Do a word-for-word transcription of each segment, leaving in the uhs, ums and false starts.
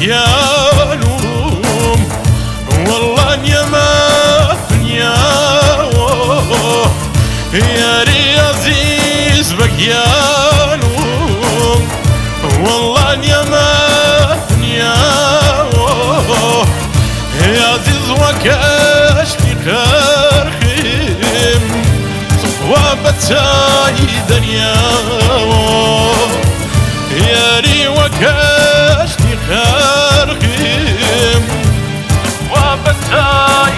بكيانوم والله يا ما دنياوه يا ري عزيز بكيانوم والله يا ما دنياوه يا عزيز وكاش خرخيم صحوابتاي دنياوه يا ري وكاش خرخيم صحوابتاي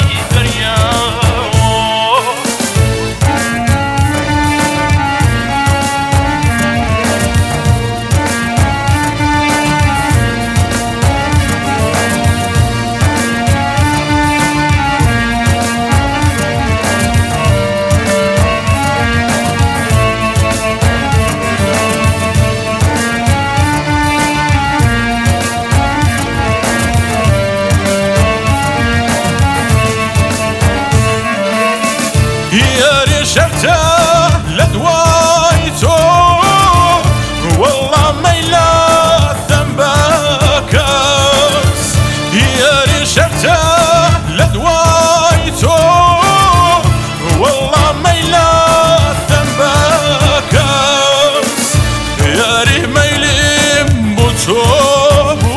دنياوه يا ريشته لدوايتو والله ما يلا ذنبكس يا ريشته لدوايتو والله ما يلا ذنبكس يا ري ما يلم بوتوبو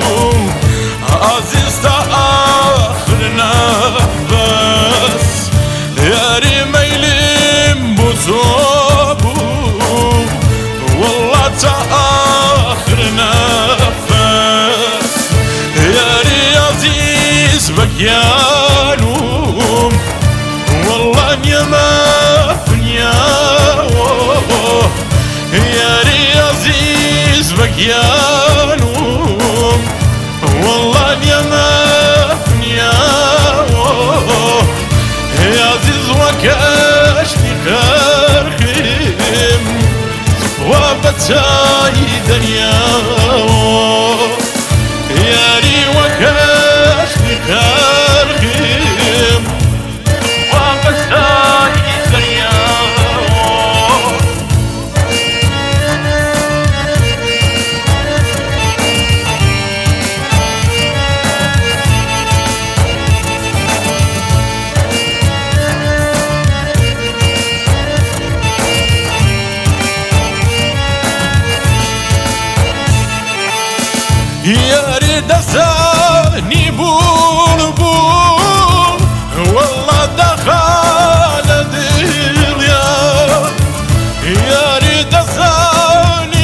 عزيز تأخرنا بس يا ري ما يلم بوتوبو والله تأخر نفس يا ري عزيز بكيانوم والله يا ما دنياوه يا ري عزيز بكيانوم والله يا ما دنياوه يا عزيز وكاش خرخيم صحوابتاي دنياوه يا ري وكاش خرخيم صحوابتاي دنياوه يا ريت دساني بلبل والله دخل دنيا يا ريت دساني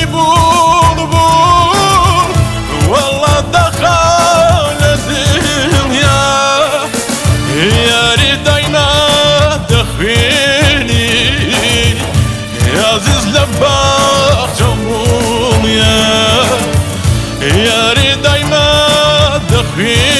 بلبل والله دخل دنيا يا ريت دايما دخيني يا عزيز لباق جمهور يا ري دايما دخيل